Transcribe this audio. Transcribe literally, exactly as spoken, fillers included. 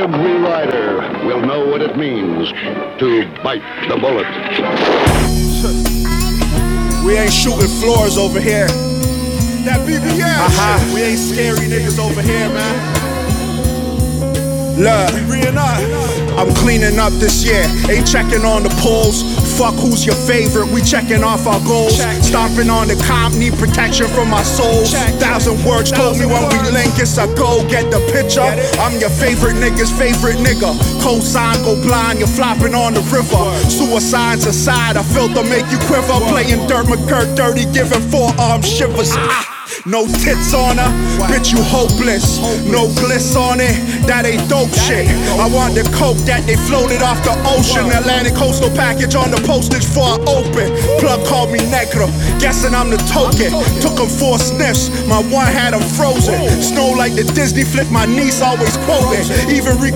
Every rider will know what it means to bite the bullet. We ain't shooting floors over here. That B B L Uh-huh. shit. We ain't scary niggas over here, man. Look, We reenact. I'm cleaning up this year. Ain't checking on the polls. Fuck who's your favorite. We checking off our goals. Check. Stomping on the comp, need protection from my souls. Check. Thousand words told me Thousand when we words. link, it's a go. Get the picture. Get it? I'm your favorite nigga's favorite nigga. Cosign, go blind, you're flopping on the river. Suicides aside, I felt to make you quiver. Playing Dirt McGirt dirty, giving forearm shivers. Ah. No tits on her, bitch, you hopeless. No gliss on it, that ain't dope shit. I want the coke that they floated off the ocean. Atlantic coastal package on the postage for I open. Plug called me Negro, guessing I'm the token. Took him four sniffs, my one had him frozen. Snow like the Disney flick, my niece always quoting. Even